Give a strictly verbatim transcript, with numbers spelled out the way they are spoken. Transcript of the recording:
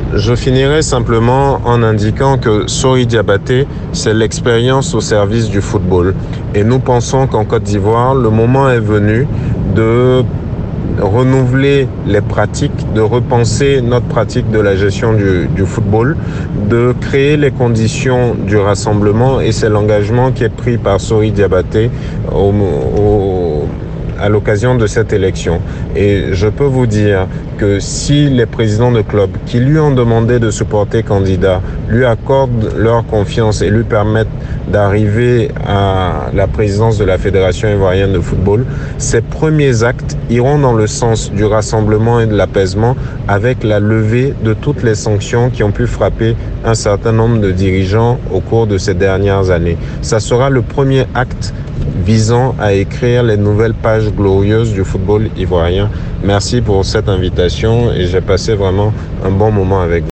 Je finirai simplement en indiquant que Sori Diabaté, c'est l'expérience au service du football. Et nous pensons qu'en Côte d'Ivoire, le moment est venu de renouveler les pratiques, de repenser notre pratique de la gestion du, du football, de créer les conditions du rassemblement, et c'est l'engagement qui est pris par Sori Diabaté au, au, à l'occasion de cette élection. Et je peux vous dire que si les présidents de clubs qui lui ont demandé de se porter candidat lui accordent leur confiance et lui permettent d'arriver à la présidence de la Fédération ivoirienne de football, ses premiers actes iront dans le sens du rassemblement et de l'apaisement, avec la levée de toutes les sanctions qui ont pu frapper un certain nombre de dirigeants au cours de ces dernières années. Ça sera le premier acte visant à écrire les nouvelles pages glorieuses du football ivoirien. Merci pour cette invitation et j'ai passé vraiment un bon moment avec vous.